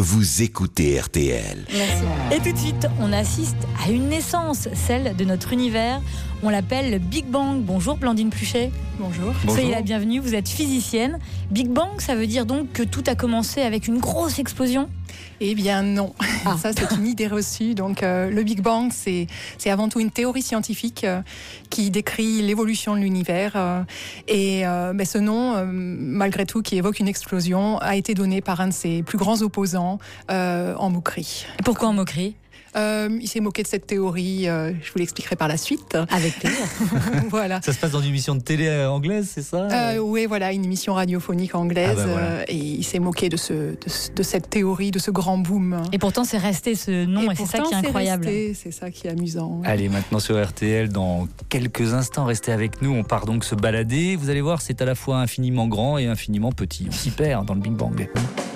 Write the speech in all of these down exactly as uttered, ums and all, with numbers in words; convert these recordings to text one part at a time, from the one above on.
vous écoutez R T L. Merci. Et tout de suite, on assiste à une naissance, celle de notre univers. On l'appelle le Big Bang. Bonjour Blandine Pluchet. Bonjour. Soyez la bienvenue, vous êtes physicienne. Big Bang, ça veut dire donc que tout a commencé avec une grosse explosion ? Eh bien non, ah. ça c'est une idée reçue. Donc euh, le Big Bang, c'est, c'est avant tout une théorie scientifique euh, qui décrit l'évolution de l'univers. Euh, et euh, ben, ce nom, euh, malgré tout, qui évoque une explosion, a été donné par un de ses plus grands opposants euh, en moquerie. Et pourquoi en moquerie ? Euh, il s'est moqué de cette théorie, euh, je vous l'expliquerai par la suite. Avec plaisir. Voilà. Ça se passe dans une émission de télé anglaise, c'est ça ? euh, Oui, voilà, une émission radiophonique anglaise. Ah ben voilà. euh, et il s'est moqué de, ce, de, de cette théorie, de ce grand boom. Et pourtant, c'est resté ce nom, et, et c'est ça qui est incroyable. C'est resté, c'est ça qui est amusant. Allez, maintenant sur R T L, dans quelques instants, restez avec nous. On part donc se balader. Vous allez voir, c'est à la fois infiniment grand et infiniment petit. On s'y perd dans le Big Bang.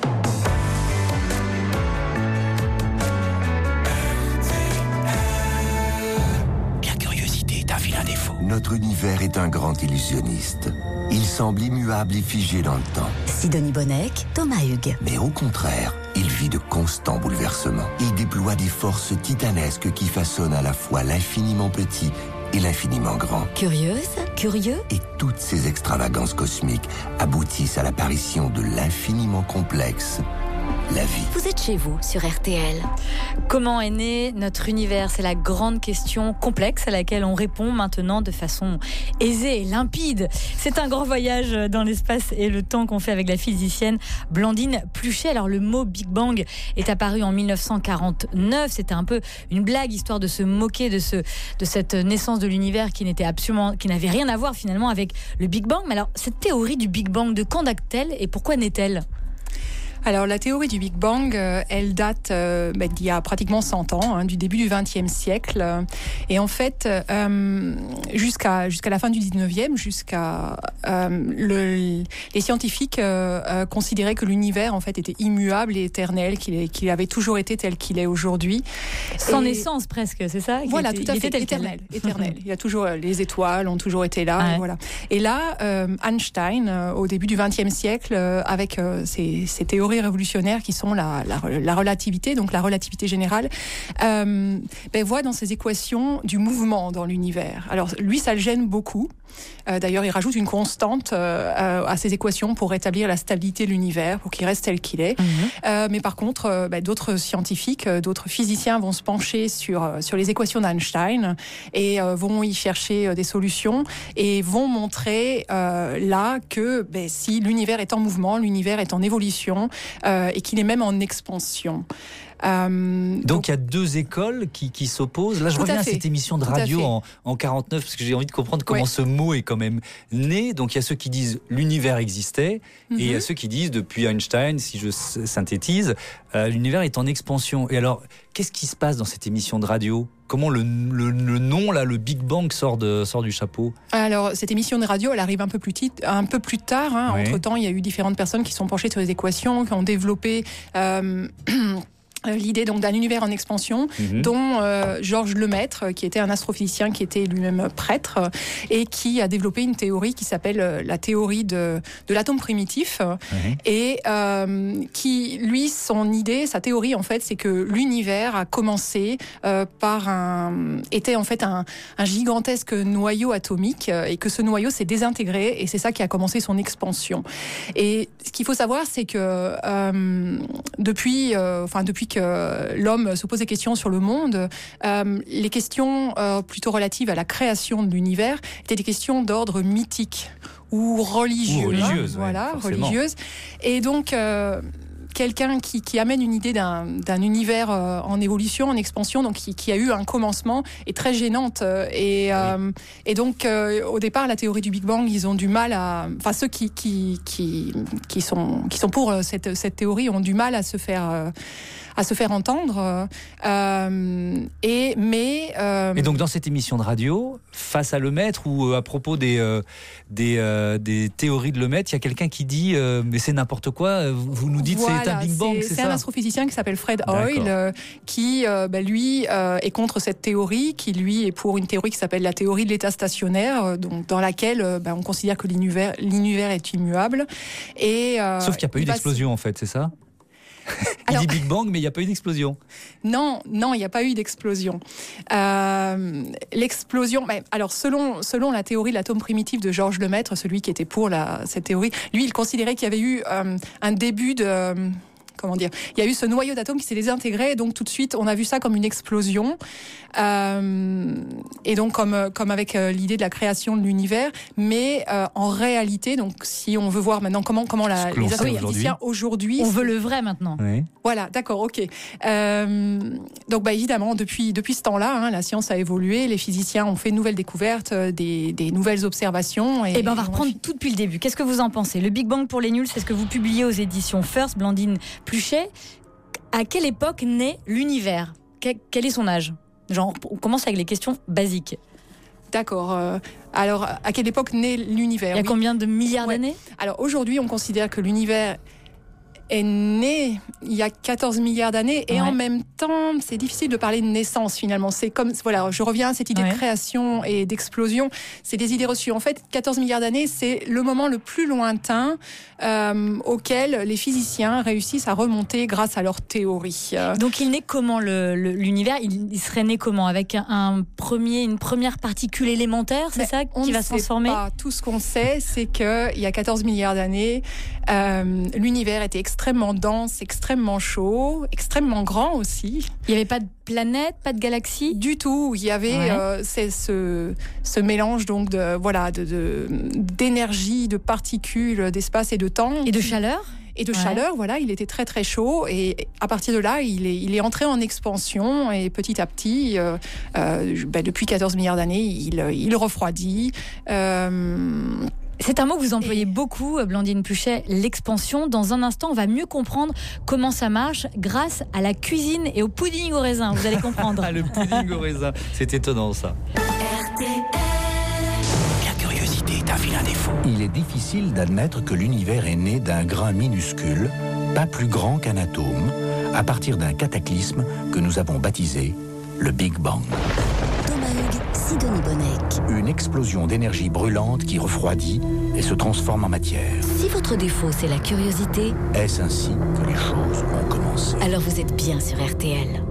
Notre univers est un grand illusionniste. Il semble immuable et figé dans le temps. Sidonie Bonnec, Thomas Hugues. Mais au contraire, il vit de constants bouleversements. Il déploie des forces titanesques qui façonnent à la fois l'infiniment petit et l'infiniment grand. Curieuse, curieux. Et toutes ces extravagances cosmiques aboutissent à l'apparition de l'infiniment complexe, la vie. Vous êtes chez vous sur R T L. Comment est né notre univers ? C'est la grande question complexe à laquelle on répond maintenant de façon aisée et limpide. C'est un grand voyage dans l'espace et le temps qu'on fait avec la physicienne Blandine Pluchet. Alors le mot Big Bang est apparu en dix-neuf cent quarante-neuf. C'était un peu une blague, histoire de se moquer de, ce, de cette naissance de l'univers qui n'était absolument, qui n'avait rien à voir finalement avec le Big Bang. Mais alors cette théorie du Big Bang, de quand date-t-elle et pourquoi naît-elle ? Alors la théorie du Big Bang, euh, elle date euh, bah, d'il y a pratiquement cent ans, hein, du début du vingtième siècle. Et en fait, euh, jusqu'à jusqu'à la fin du dix-neuvième, jusqu'à euh, le, les scientifiques euh, euh, considéraient que l'univers en fait était immuable et éternel, qu'il, est, qu'il avait toujours été tel qu'il est aujourd'hui. Sans et naissance presque, c'est ça ? Voilà, était, tout à fait, tel éternel, éternel. Il y a toujours les étoiles ont toujours été là. Ouais. Et voilà. Et là, euh, Einstein, euh, au début du vingtième siècle, euh, avec euh, ses, ses théories révolutionnaires qui sont la, la, la relativité, donc la relativité générale, euh, ben, voit dans ses équations du mouvement dans l'univers. Alors lui, ça le gêne beaucoup. Euh, d'ailleurs, il rajoute une constante euh, à ces équations pour rétablir la stabilité de l'univers, pour qu'il reste tel qu'il est. Mmh. Euh, mais par contre, euh, ben, d'autres scientifiques, euh, d'autres physiciens vont se pencher sur, euh, sur les équations d'Einstein et euh, vont y chercher euh, des solutions et vont montrer euh, là que ben, si l'univers est en mouvement, l'univers est en évolution, euh, et qu'il est même en expansion. Euh, donc, donc il y a deux écoles qui, qui s'opposent. Là je reviens à, à cette émission de radio en, en quarante-neuf parce que j'ai envie de comprendre comment ouais. ce mot est quand même né. Donc il y a ceux qui disent l'univers existait mm-hmm. et il y a ceux qui disent depuis Einstein, si je synthétise, euh, l'univers est en expansion. Et alors qu'est-ce qui se passe dans cette émission de radio ? Comment le, le, le nom, là, le Big Bang sort, de, sort du chapeau ? Alors, cette émission de radio, elle arrive un peu plus, tite, un peu plus tard. Hein. Ouais. Entre-temps, il y a eu différentes personnes qui sont penchées sur les équations, qui ont développé... Euh, l'idée donc d'un univers en expansion, mmh. dont euh, Georges Lemaître, qui était un astrophysicien, qui était lui-même prêtre, et qui a développé une théorie qui s'appelle euh, la théorie de, de l'atome primitif, mmh. et euh, qui, lui, son idée, sa théorie, en fait, c'est que l'univers a commencé euh, par un... était en fait un, un gigantesque noyau atomique, et que ce noyau s'est désintégré, et c'est ça qui a commencé son expansion. Et ce qu'il faut savoir, c'est que euh, depuis, euh, enfin, depuis que l'homme se pose des questions sur le monde, euh, les questions euh, plutôt relatives à la création de l'univers étaient des questions d'ordre mythique ou religieux. Ou religieuse, hein, voilà, ouais, religieuse. Et donc, euh, quelqu'un qui, qui amène une idée d'un, d'un univers euh, en évolution, en expansion, donc qui, qui a eu un commencement, est très gênante. Et, euh, oui. et donc, euh, au départ, la théorie du Big Bang, ils ont du mal à... Enfin, ceux qui, qui, qui, qui, sont, qui sont pour cette, cette théorie ont du mal à se faire... Euh, à se faire entendre. Euh, et, mais, euh... et donc, dans cette émission de radio, face à Lemaître, ou euh, à propos des, euh, des, euh, des théories de Lemaître, il y a quelqu'un qui dit euh, mais c'est n'importe quoi, vous nous dites voilà, c'est un Big Bang, c'est, c'est, c'est ça. un astrophysicien qui s'appelle Fred Hoyle, euh, qui, euh, bah, lui, euh, est contre cette théorie, qui, lui, est pour une théorie qui s'appelle la théorie de l'état stationnaire, euh, donc, dans laquelle euh, bah, on considère que l'univers, l'univers est immuable. Et, euh, sauf qu'il n'y a pas eu d'explosion, en fait, c'est ça ? Il dit Big Bang, mais il n'y a pas eu d'explosion. Non, non, il n'y a pas eu d'explosion. Euh, l'explosion, bah, alors selon, selon la théorie de l'atome primitif de Georges Lemaître, celui qui était pour la, cette théorie, lui, il considérait qu'il y avait eu euh, un début de... Euh, Comment dire ? Il y a eu ce noyau d'atomes qui s'est désintégré, et donc tout de suite, on a vu ça comme une explosion. Euh, et donc, comme, comme avec euh, l'idée de la création de l'univers, mais euh, en réalité, donc si on veut voir maintenant comment, comment la, les astrophysiciens aujourd'hui. On veut le vrai maintenant. Oui. Voilà, d'accord, ok. Euh, donc, bah, évidemment, depuis, depuis ce temps-là, hein, la science a évolué, les physiciens ont fait de nouvelles découvertes, des, des nouvelles observations. Et, et ben, on va reprendre tout depuis le début. Qu'est-ce que vous en pensez ? Le Big Bang pour les nuls, c'est ce que vous publiez aux éditions First, Blandine Pluchet. À quelle époque naît l'univers ? Quel est son âge ? Genre, on commence avec les questions basiques. D'accord. Euh, alors, à quelle époque naît l'univers ? Il y a oui. combien de milliards ouais. d'années ? Alors, aujourd'hui, on considère que l'univers est né il y a quatorze milliards d'années et ouais. en même temps, c'est difficile de parler de naissance finalement. C'est comme, voilà, je reviens à cette idée ouais. de création et d'explosion. C'est des idées reçues. En fait, quatorze milliards d'années, c'est le moment le plus lointain euh, auquel les physiciens réussissent à remonter grâce à leur théorie. Donc, il naît comment le, le, l'univers ? il, il serait né comment ? Avec un, un premier, une première particule élémentaire, c'est Mais ça qui va se transformer ? Pas. Tout ce qu'on sait, c'est qu'il y a quatorze milliards d'années, euh, l'univers était extrêmement dense, extrêmement chaud, extrêmement grand aussi. Il n'y avait pas de planète, pas de galaxie ? Du tout. Il y avait ouais. euh, c'est ce, ce mélange donc de, voilà, de, de, d'énergie, de particules, d'espace et de temps. Et de chaleur ? Et de ouais. chaleur, voilà, il était très très chaud et à partir de là, il est, il est entré en expansion et petit à petit, euh, euh, ben, depuis quatorze milliards d'années, il, il refroidit. Euh, C'est un mot que vous employez et... beaucoup, Blandine Pluchet, l'expansion. Dans un instant, on va mieux comprendre comment ça marche grâce à la cuisine et au pudding au raisin. Vous allez comprendre. Le pudding au raisin, c'est étonnant ça. R T L. La curiosité est un vilain défaut. Il est difficile d'admettre que l'univers est né d'un grain minuscule, pas plus grand qu'un atome, à partir d'un cataclysme que nous avons baptisé le Big Bang. Thomas Hugues, Sidonie Bonnec. Une explosion d'énergie brûlante qui refroidit et se transforme en matière. Si votre défaut, c'est la curiosité, est-ce ainsi que les choses ont commencé ? Alors vous êtes bien sur R T L.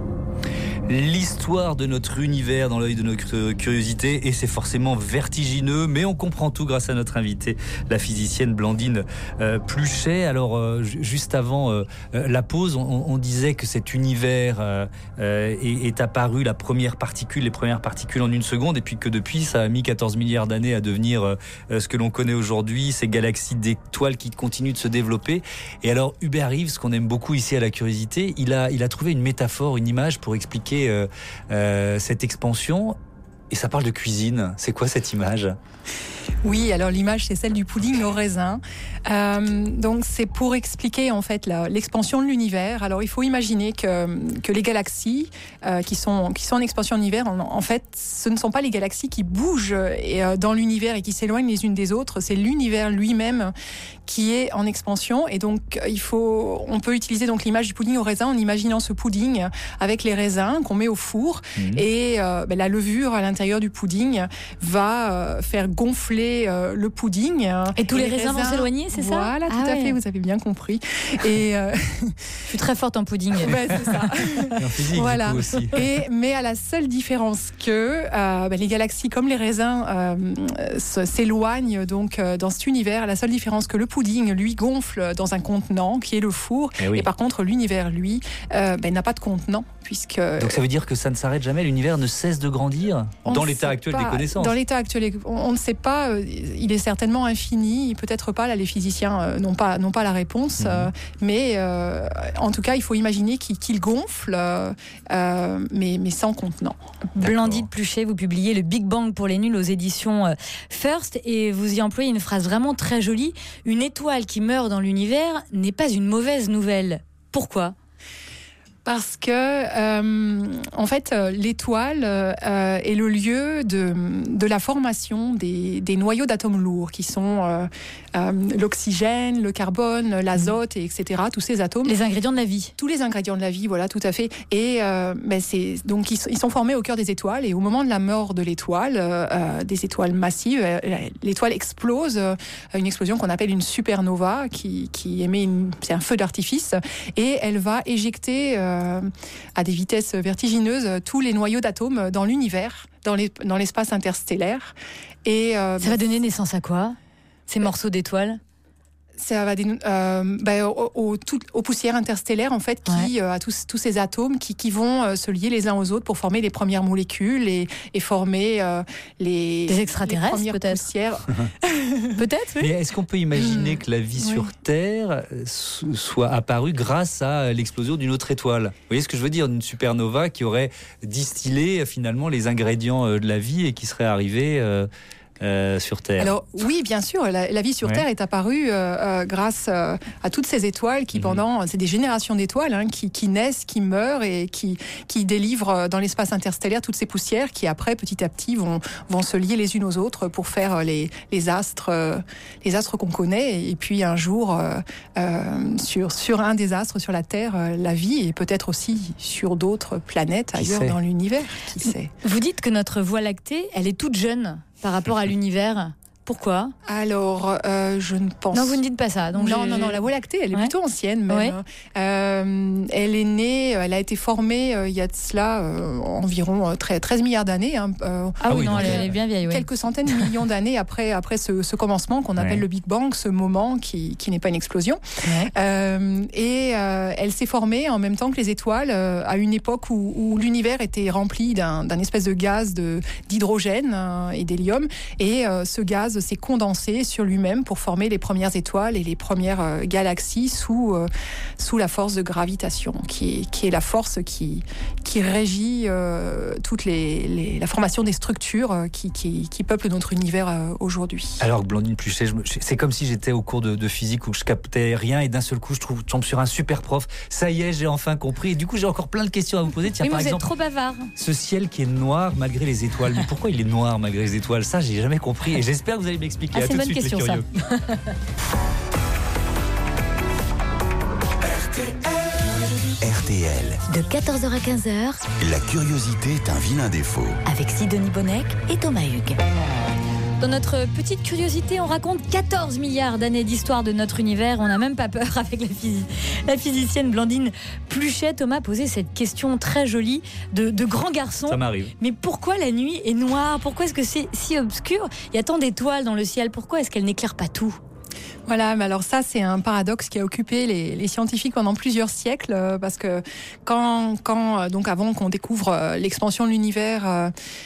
L'histoire de notre univers dans l'œil de notre curiosité, et c'est forcément vertigineux, mais on comprend tout grâce à notre invitée, la physicienne Blandine euh, Pluchet. Alors, euh, juste avant euh, la pause, on, on disait que cet univers euh, euh, est, est apparu, la première particule, les premières particules en une seconde, et puis que depuis, ça a mis quatorze milliards d'années à devenir euh, ce que l'on connaît aujourd'hui, ces galaxies d'étoiles qui continuent de se développer. Et alors, Hubert Reeves, qu'on aime beaucoup ici à la curiosité, il a, il a trouvé une métaphore, une image pour expliquer Euh, euh, cette expansion, et ça parle de cuisine. C'est quoi cette image ? Oui, alors l'image, c'est celle du pudding au raisin. Euh, donc, c'est pour expliquer en fait la, l'expansion de l'univers. Alors, il faut imaginer que, que les galaxies euh, qui, sont, qui sont en expansion de l'univers, en, en fait, ce ne sont pas les galaxies qui bougent et, euh, dans l'univers et qui s'éloignent les unes des autres. C'est l'univers lui-même qui est en expansion. Et donc, il faut, on peut utiliser donc l'image du pudding au raisin en imaginant ce pudding avec les raisins qu'on met au four. Mmh. Et euh, ben, la levure à l'intérieur du pudding va euh, faire gonfler euh, le pudding. Et tous et les, les raisins, raisins vont s'éloigner, c'est ça ? Voilà, tout ah à ouais. fait, vous avez bien compris. Et euh... je suis très forte en pudding. Ben, c'est ça. Et en physique, voilà. Du coup aussi. Et, mais à la seule différence que euh, ben, les galaxies, comme les raisins, euh, s'éloignent donc euh, dans cet univers. La seule différence que le pudding, lui, gonfle dans un contenant qui est le four. Et, oui. et par contre, l'univers, lui, euh, ben, n'a pas de contenant. Puisque... Donc ça veut dire que ça ne s'arrête jamais, l'univers ne cesse de grandir on dans l'état actuel pas. des connaissances. Dans l'état actuel, on, on ne sait pas, il est certainement infini, peut-être pas, là les physiciens n'ont pas, n'ont pas la réponse, mmh. euh, mais euh, en tout cas il faut imaginer qu'il, qu'il gonfle, euh, mais, mais sans contenant. Blandine Pluchet, vous publiez le Big Bang pour les nuls aux éditions First, et vous y employez une phrase vraiment très jolie, une étoile qui meurt dans l'univers n'est pas une mauvaise nouvelle. Pourquoi ? Parce que, euh, en fait, l'étoile euh, est le lieu de, de la formation des, des noyaux d'atomes lourds, qui sont euh, euh, l'oxygène, le carbone, l'azote, et etc. Tous ces atomes. Les ingrédients de la vie. Tous les ingrédients de la vie, voilà, tout à fait. Et euh, ben c'est, donc, ils, ils sont formés au cœur des étoiles. Et au moment de la mort de l'étoile, euh, des étoiles massives, euh, l'étoile explose, euh, une explosion qu'on appelle une supernova, qui, qui émet une, c'est un feu d'artifice. Et elle va éjecter... Euh, à des vitesses vertigineuses tous les noyaux d'atomes dans l'univers, dans, les, dans l'espace interstellaire. Et, euh, ça va donner naissance à quoi, ces euh, morceaux d'étoiles? Ça va des, euh, bah, aux, aux, aux poussières interstellaires, en fait, qui, ouais. euh, à tous, tous ces atomes qui, qui vont euh, se lier les uns aux autres pour former les premières molécules et, et former euh, les, des extraterrestres, les premières peut-être. poussières. Peut-être, oui. Mais est-ce qu'on peut imaginer mmh. que la vie oui. sur Terre soit apparue grâce à l'explosion d'une autre étoile? Vous voyez ce que je veux dire? Une supernova qui aurait distillé finalement les ingrédients de la vie et qui serait arrivée... Euh, Euh, sur Terre. Alors oui, bien sûr, la, la vie sur ouais. Terre est apparue euh, euh, grâce euh, à toutes ces étoiles qui, mmh. pendant, c'est des générations d'étoiles hein, qui, qui naissent, qui meurent et qui, qui délivrent dans l'espace interstellaire toutes ces poussières qui après, petit à petit, vont, vont se lier les unes aux autres pour faire les, les astres, euh, les astres qu'on connaît. Et puis un jour, euh, euh, sur, sur un des astres, sur la Terre, euh, la vie, et peut-être aussi sur d'autres planètes qui ailleurs sait. Dans l'univers. Qui sait. Vous dites que notre Voie lactée, elle est toute jeune par rapport à l'univers. Pourquoi? Alors, euh, je ne pense... Non, vous ne dites pas ça. Donc non, j'ai... non, non, la Voie lactée, elle est ouais. plutôt ancienne même. Ouais. Euh, elle est née, elle a été formée euh, il y a de cela euh, environ treize milliards d'années. Hein, euh, ah, ah oui, non, elle, elle est bien vieille. Oui. Quelques centaines de millions d'années après, après ce, ce commencement qu'on appelle ouais. le Big Bang, ce moment qui, qui n'est pas une explosion. Ouais. Euh, et euh, elle s'est formée en même temps que les étoiles euh, à une époque où, où l'univers était rempli d'un, d'un espèce de gaz de, d'hydrogène euh, et d'hélium. Et euh, ce gaz s'est condensé sur lui-même pour former les premières étoiles et les premières euh, galaxies sous, euh, sous la force de gravitation, qui est, qui est la force qui, qui régit euh, toute les, les, la formation des structures euh, qui, qui, qui peuplent notre univers euh, aujourd'hui. Alors, Blandine Pluchet, je me, c'est comme si j'étais au cours de, de physique où je captais rien et d'un seul coup, je, trouve, je tombe sur un super prof. Ça y est, j'ai enfin compris. Et du coup, j'ai encore plein de questions à vous poser. Tiens, oui, par vous exemple, êtes trop bavard. Ce ciel qui est noir malgré les étoiles. Mais pourquoi il est noir malgré les étoiles? Ça, j'ai jamais compris. Et j'espère que vous allez m'expliquer. Ah, à tout de suite, suite, question, les curieux. R T L. De quatorze heures à quinze heures. La curiosité est un vilain défaut. Avec Sidonie Bonnec et Thomas Hugues. Dans notre petite curiosité, on raconte quatorze milliards d'années d'histoire de notre univers. On n'a même pas peur avec la, phys- la physicienne Blandine Pluchet. Thomas posait cette question très jolie de, de grand garçon. Ça m'arrive. Mais pourquoi la nuit est noire? Pourquoi est-ce que c'est si obscur? Il y a tant d'étoiles dans le ciel. Pourquoi est-ce qu'elle n'éclaire pas tout? Voilà, mais alors ça, c'est un paradoxe qui a occupé les, les scientifiques pendant plusieurs siècles, euh, parce que quand, quand, donc avant qu'on découvre euh, l'expansion de l'univers, euh,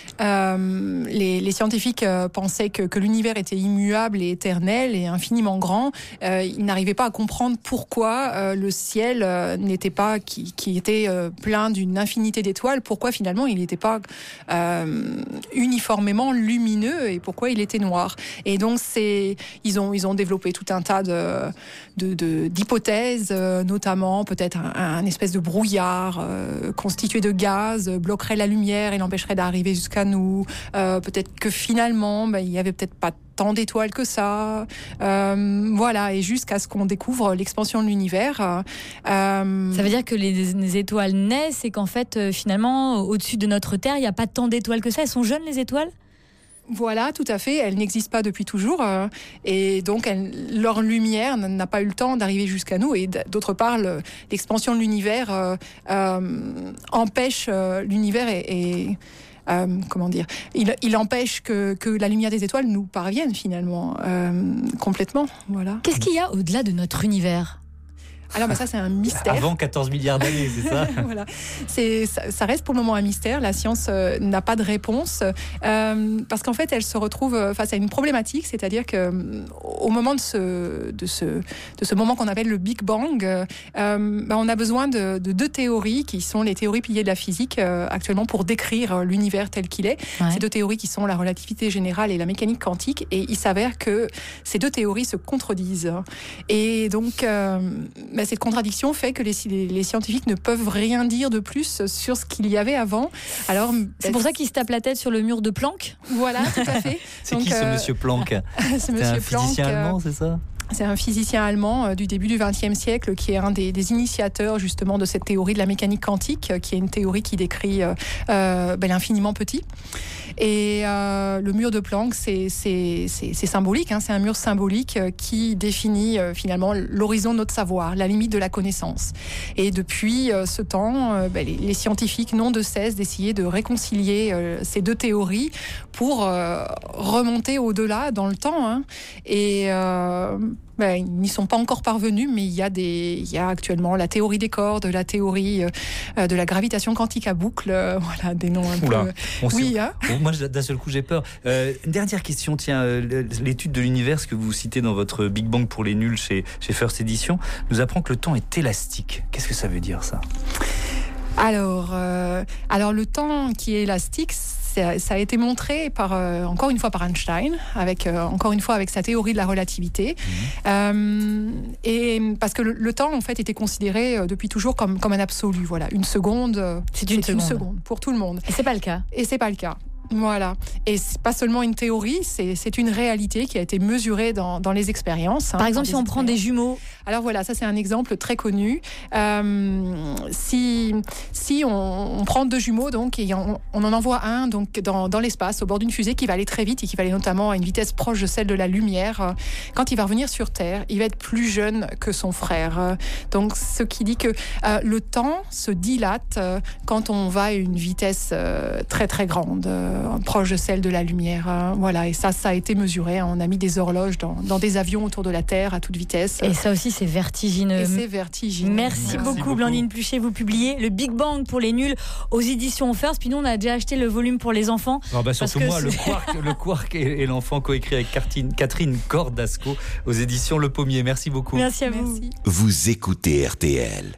euh, les, les scientifiques euh, pensaient que, que l'univers était immuable et éternel et infiniment grand. Euh, ils n'arrivaient pas à comprendre pourquoi euh, le ciel euh, n'était pas, qui, qui était euh, plein d'une infinité d'étoiles, pourquoi finalement il n'était pas euh, uniformément lumineux et pourquoi il était noir. Et donc c'est, ils ont, ils ont développé tout un tas de, de, de, d'hypothèses, euh, notamment peut-être un, un espèce de brouillard euh, constitué de gaz euh, bloquerait la lumière et l'empêcherait d'arriver jusqu'à nous. Euh, peut-être que finalement, ben, il y avait peut-être pas tant d'étoiles que ça. Euh, voilà, et jusqu'à ce qu'on découvre l'expansion de l'univers. Euh... Ça veut dire que les, les étoiles naissent et qu'en fait, euh, finalement, au-dessus de notre Terre, il n'y a pas tant d'étoiles que ça. Elles sont jeunes, les étoiles ? Voilà, tout à fait. Elles n'existent pas depuis toujours, euh, et donc elles, leur lumière n'a pas eu le temps d'arriver jusqu'à nous. Et d'autre part, le, l'expansion de l'univers euh, euh, empêche euh, l'univers et, et euh, comment dire, il, il empêche que, que la lumière des étoiles nous parvienne finalement euh, complètement. Voilà. Qu'est-ce qu'il y a au-delà de notre univers ? Alors, bah ça, c'est un mystère. Avant quatorze milliards d'années, c'est ça? Voilà. C'est, ça, ça reste pour le moment un mystère. La science euh, n'a pas de réponse. Euh, parce qu'en fait, elle se retrouve face à une problématique. C'est-à-dire que, au moment de ce, de ce, de ce moment qu'on appelle le Big Bang, euh, bah, on a besoin de, de deux théories qui sont les théories piliers de la physique euh, actuellement pour décrire l'univers tel qu'il est. Ouais. Ces deux théories qui sont la relativité générale et la mécanique quantique. Et il s'avère que ces deux théories se contredisent. Et donc, euh, bah, cette contradiction fait que les, les, les scientifiques ne peuvent rien dire de plus sur ce qu'il y avait avant. Alors, c'est bah, pour ça qu'ils se tapent la tête sur le mur de Planck. Voilà, tout à fait. C'est Donc, qui ce euh, monsieur Planck? C'est monsieur un Planck, physicien allemand, c'est ça? C'est un physicien allemand euh, du début du vingtième siècle qui est un des, des initiateurs justement de cette théorie de la mécanique quantique, euh, qui est une théorie qui décrit euh, euh, ben, l'infiniment petit. Et euh, le mur de Planck, c'est, c'est, c'est, c'est symbolique, hein, c'est un mur symbolique euh, qui définit euh, finalement l'horizon de notre savoir, la limite de la connaissance. Et depuis euh, ce temps, euh, ben, les, les scientifiques n'ont de cesse d'essayer de réconcilier euh, ces deux théories pour euh, remonter au-delà dans le temps. Hein. Et euh, ben, ils n'y sont pas encore parvenus, mais il y a des, il y a actuellement la théorie des cordes, la théorie euh, de la gravitation quantique à boucle, euh, voilà, des noms un Oula, peu. On oui, hein bon, moi d'un seul coup j'ai peur. Euh, une dernière question, tiens, euh, l'étude de l'univers que vous citez dans votre Big Bang pour les nuls chez, chez First Edition nous apprend que le temps est élastique. Qu'est-ce que ça veut dire ça ? Alors, euh, alors le temps qui est élastique, ça a été montré par, euh, encore une fois par Einstein, avec, euh, encore une fois avec sa théorie de la relativité. Mmh. Euh, et parce que le, le temps, en fait, était considéré euh, depuis toujours comme, comme un absolu. Voilà, une seconde, c'est une, c'est seconde. une seconde pour tout le monde. Et c'est pas le cas. Et c'est pas le cas. Voilà. Et c'est pas seulement une théorie, c'est, c'est une réalité qui a été mesurée dans, dans les expériences. Par hein, exemple, si on prend des jumeaux. Alors voilà, ça c'est un exemple très connu. Euh, si si on, on prend deux jumeaux, donc, et on, on en envoie un donc, dans, dans l'espace, au bord d'une fusée qui va aller très vite et qui va aller notamment à une vitesse proche de celle de la lumière, quand il va revenir sur Terre, il va être plus jeune que son frère. Donc, ce qui dit que euh, le temps se dilate euh, quand on va à une vitesse euh, très très grande. Euh, proche de celle de la lumière. Hein, voilà, et ça, ça a été mesuré. Hein, on a mis des horloges dans, dans des avions autour de la Terre à toute vitesse. Et ça aussi, c'est vertigineux. Et c'est vertigineux. Merci, Merci beaucoup, beaucoup, Blandine Pluchet. Vous publiez le Big Bang pour les nuls aux éditions First. Puis nous, on a déjà acheté le volume pour les enfants. Oh bah surtout moi, le Quark, le Quark et, et l'enfant coécrit avec Catherine, Catherine Cordasco aux éditions Le Pommier. Merci beaucoup. Merci à vous. Merci. Vous écoutez R T L.